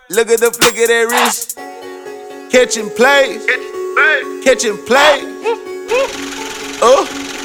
Look at the flick of that wrist. Catching plays. Catching play. Oh.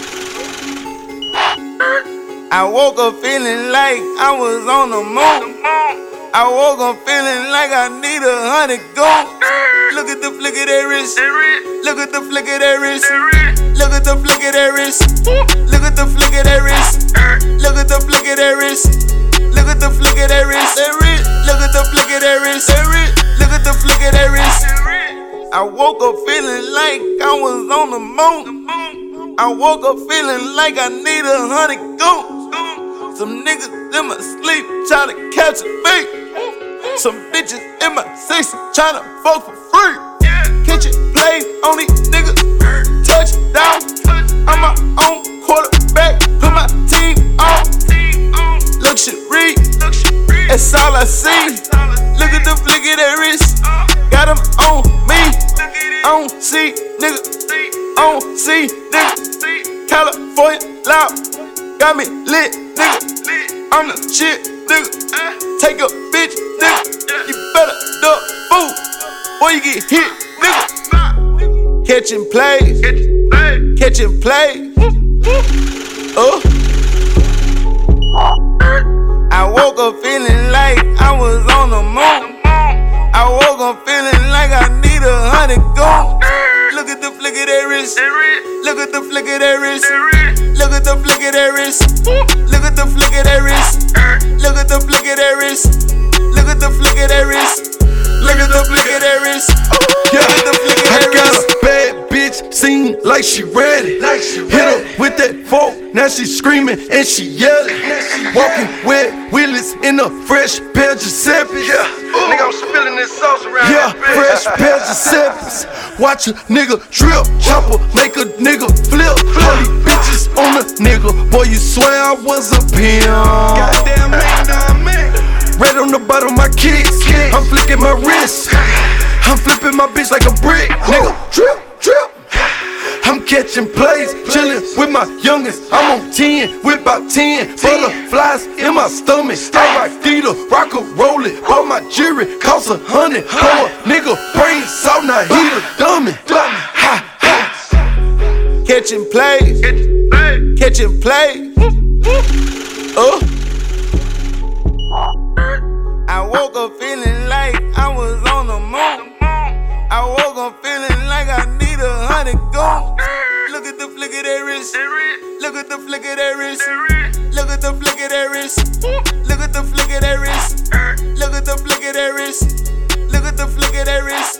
I woke up feeling like I was on the moon. I woke up feeling like I need 100 goons. Look at the flick of that wrist. Look at the flick of that wrist. Look at the flick of that wrist. Look at the flick of that wrist. Look at the flick of that wrist. Look at the flick of that wrist. Look at the flick of that wrist. Look at the flick of that wrist. I woke up feeling like I was on the moon. I woke up feeling like I need 100 goons. Some niggas in my sleep tryna catch a beat. Some bitches in my 60 tryna fuck for free. Catch it, play on these niggas. Touchdown. I'm my own quarterback. Put my team on. Luxury. That's all I see. Look at the flick of that wrist. Got them on me. I don't see niggas. I don't see niggas. California loud. Got me lit, nigga. I'm the shit, nigga. Take a bitch, nigga. You better duck food, or you get hit, nigga. Catching plays. Catching plays. Oh. I woke up feeling like I was on the moon. I woke up feeling like I need 100 goons. Look at the flick of that wrist. Look at the flick of that wrist. Look at the flick of that wrist. Look at the flick of that wrist. Look at the flick of that wrist. Look at the flick of that wrist. Look at the flick of that wrist. Look at the flick of that wrist. I got a bad bitch, seem like she ready. Hit her with that fork, now she screaming and she yelling. Walking with wheelies in a fresh pair of Giuseppe's. Nigga, I'm spilling this sauce around. Yeah, fresh pair of Giuseppe's. Watch a nigga drip, chopper make a nigga flip. All these bitches on a nigga, boy, you swear I was a pimp. Goddamn man. Red on the bottom of my kicks, I'm flicking my wrist. I'm flipping my bitch like a brick. Nigga, drip. I'm catching plays, chillin' with my youngest. I'm on 10 with about 10 butterflies in my stomach. I rock Dita, rock a roll it. Bought my jewelry, cost 100. Pour a nigga brain salt, now he the dummy. Catching plays. Catching plays. Oh. I woke up feeling like I was on the moon. I woke up feeling like I need 100 goons. Look at the flick of that wrist. Look at the flick of that wrist. Look at the flick of that wrist. Look at the flick of that wrist. Look at the flick of that wrist. Look at the flick of that wrist.